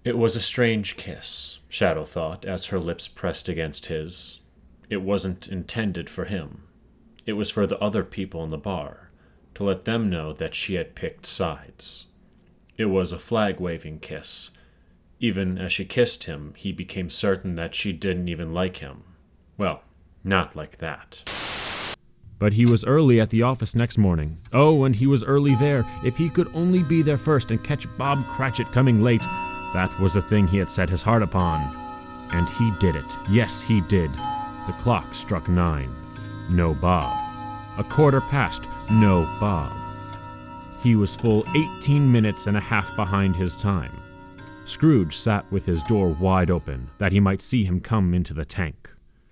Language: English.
It was a strange kiss, Shadow thought, as her lips pressed against his. It wasn't intended for him. It was for the other people in the bar, to let them know that she had picked sides. It was a flag-waving kiss. Even as she kissed him, he became certain that she didn't even like him. Well, not like that. But he was early at the office next morning. Oh, and he was early there. If he could only be there first and catch Bob Cratchit coming late, that was the thing he had set his heart upon. And he did it. Yes, he did. The clock struck 9. No Bob. 1:15. No Bob. He was full 18 minutes and a half behind his time. Scrooge sat with his door wide open, that he might see him come into the tank.